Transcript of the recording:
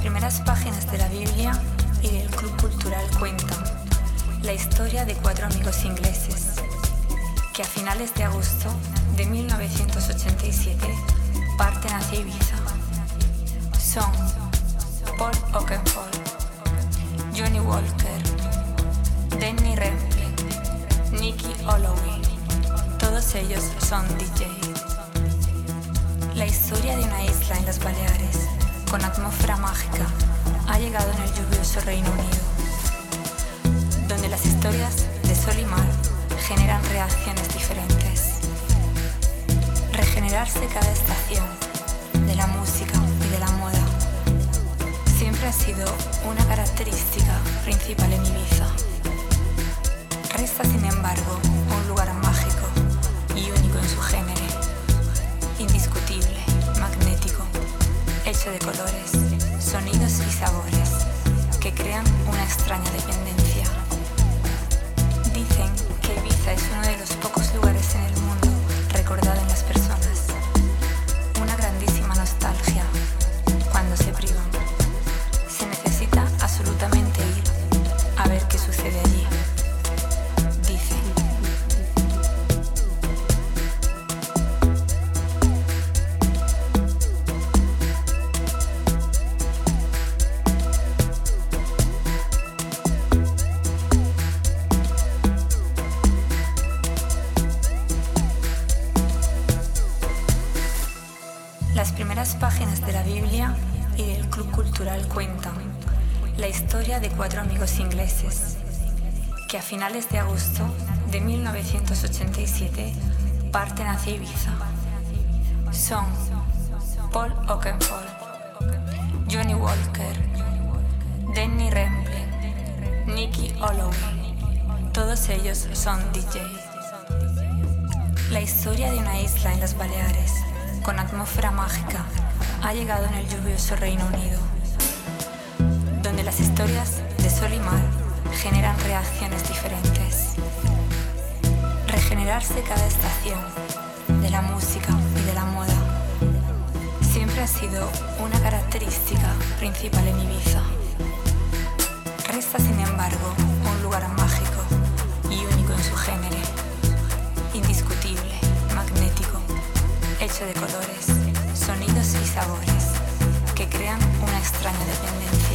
primeras páginas de la Biblia y del Club Cultural cuentan la historia de 4 amigos ingleses que a finales de agosto de 1987 parten hacia Ibiza. Son Paul Oakenfold, Johnny Walker, Denny Ramplin, Nicky Holloway. Todos ellos son DJ. La historia de una isla en las Baleares con atmósfera mágica ha llegado en el lluvioso Reino Unido, donde las historias de sol y mar generan reacciones diferentes. Regenerarse cada estación de la música y de la moda siempre ha sido una característica principal en Ibiza. Resta, sin embargo, un lugar mágico y único en su género, indiscutible, magnético, hecho de colores, sonidos y sabores que crean una extraña dependencia. Dicen que Ibiza es uno de los pocos lugares en el mundo recordado en las personas. Una grandísima nostalgia cuando se privan. Se necesita absolutamente ir a ver qué sucede allí. Las primeras páginas de la Biblia y del Club Cultural cuentan la historia de 4 amigos ingleses que a finales de agosto de 1987 parten hacia Ibiza. Son Paul Oakenfold, Johnny Walker, Denny Ramplin, Nicky Holloway. Todos ellos son DJ. La historia de una isla en las Baleares con atmósfera mágica ha llegado en el lluvioso Reino Unido, donde las historias de sol y mar generan reacciones diferentes. Regenerarse cada estación de la música y de la moda siempre ha sido una característica principal en Ibiza. Resta, sin embargo, un lugar mágico y único en su género, indiscutible, magnético, hecho de colores, sonidos y sabores que crean una extraña dependencia.